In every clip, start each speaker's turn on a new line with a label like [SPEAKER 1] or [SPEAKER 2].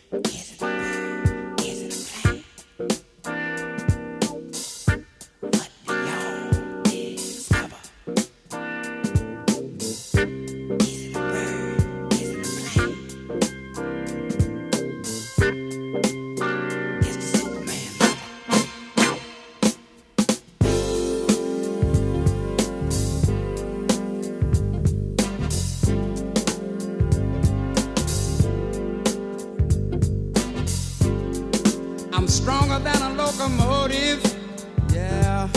[SPEAKER 1] Is it a bird? Is it a plane? What do y'all discover? Is it a bird? Is it a plane? It's the Superman lover. I'm stronger than a locomotive, yeah.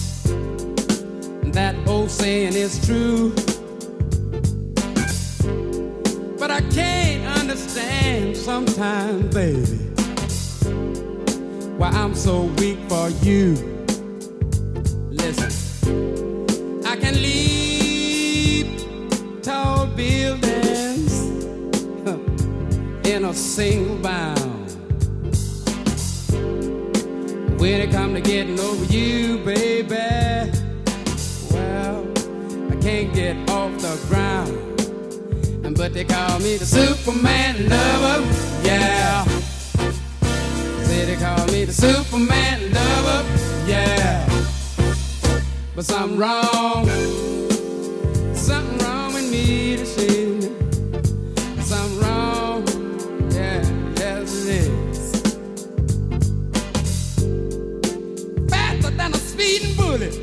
[SPEAKER 1] That old saying is true. But I can't understand sometimes, baby, why I'm so weak for you. Listen, I can leap tall buildings in a single bound. When it come to getting over you, baby, well, I can't get off the ground. But they call me the Superman lover, yeah. Say they call me the Superman lover, yeah. But something wrong with me to see. Something wrong, yeah, yes it is. Faster than a speeding bullet,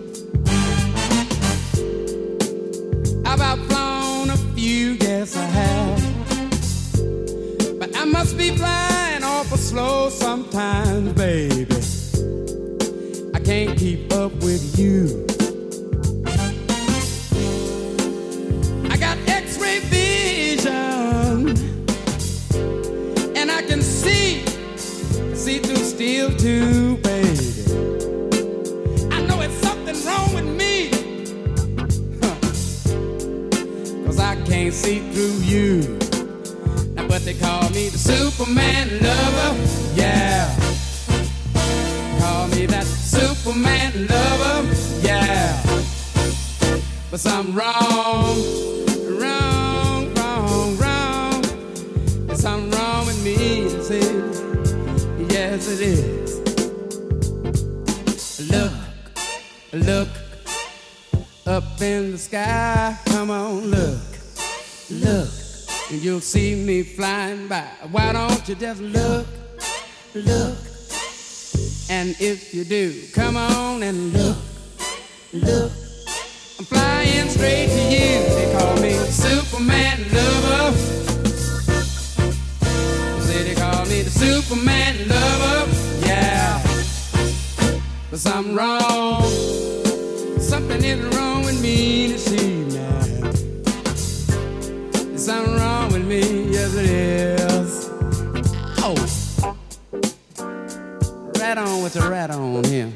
[SPEAKER 1] I've outflown a few, yes I have. But I must be flying awful slow sometimes, baby. I can't keep up with you. I got X-ray vision, and I can see through steel too, baby. I know it's something wrong with me, 'cause I can't see through you. Now, but they call me the Superman lover, yeah. Call me that Superman lover, yeah. But something wrong. There's something wrong with me, see? Yes, it is. Look up in the sky. Come on, look, and you'll see me flying by. Why don't you just look? And if you do, come on and look. I'm flying straight to you. They call me Superman lover. Say they call me the Superman lover, yeah. But something wrong. Something is wrong with me to see now. There's something wrong with me, yes it is. Oh, right on with the rat on here.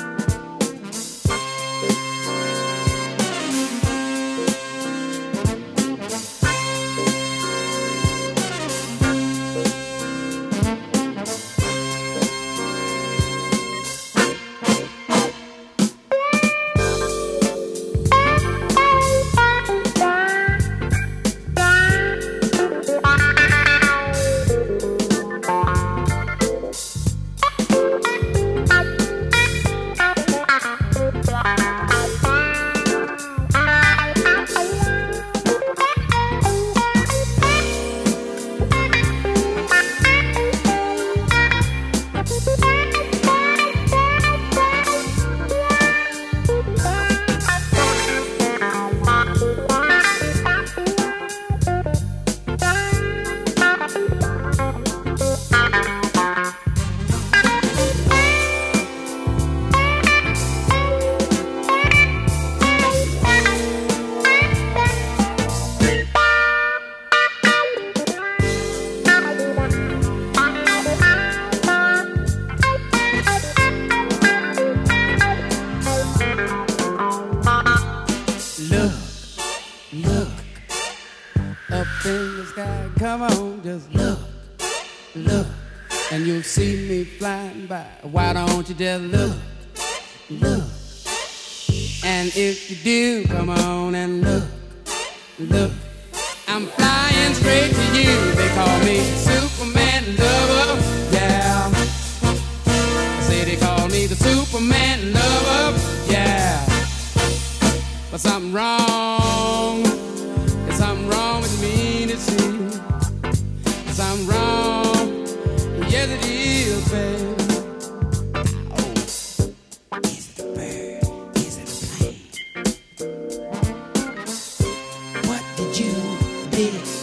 [SPEAKER 1] Come on, just look, and you'll see me flying by. Why don't you just look, and if you do, come on and look. I'm flying straight to you. They call me Superman But something wrong. There's something wrong with me to see. Something wrong. Yes, it is, baby.
[SPEAKER 2] What did you do?